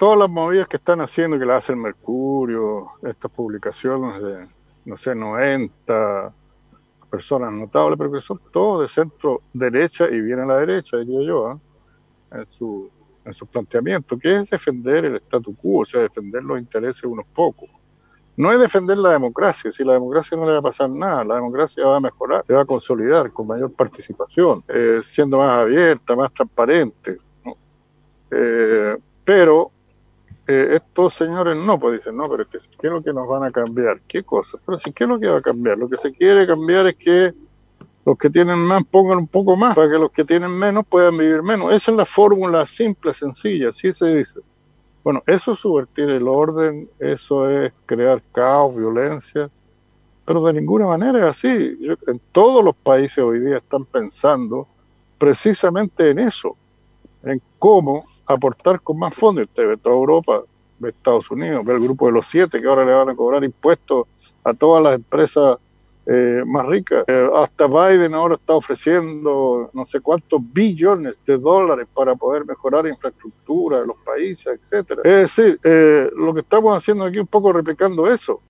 todas las movidas que están haciendo, que la hace el Mercurio, estas publicaciones de, no sé, 90 personas notables, pero que son todos de centro derecha y bien a la derecha, diría yo, en en su planteamiento, que es defender el statu quo, o sea, defender los intereses de unos pocos. No es defender la democracia, si la democracia no le va a pasar nada, la democracia va a mejorar, se va a consolidar con mayor participación, siendo más abierta, más transparente, ¿no? Pero estos señores no, pues dicen, no, pero es que ¿qué es lo que nos van a cambiar? ¿Qué cosa? Pero si ¿qué es lo que va a cambiar? Lo que se quiere cambiar es que los que tienen más pongan un poco más para que los que tienen menos puedan vivir menos. Esa es la fórmula simple, sencilla, así se dice. Bueno, eso es subvertir el orden, eso es crear caos, violencia, pero de ninguna manera es así. En todos los países hoy día están pensando precisamente en eso, en cómo aportar con más fondos. Usted ve toda Europa, ve Estados Unidos, ve el grupo de los 7 que ahora le van a cobrar impuestos a todas las empresas más ricas. Hasta Biden ahora está ofreciendo no sé cuántos billones de dólares para poder mejorar la infraestructura de los países, etcétera. Es decir, lo que estamos haciendo aquí un poco replicando eso.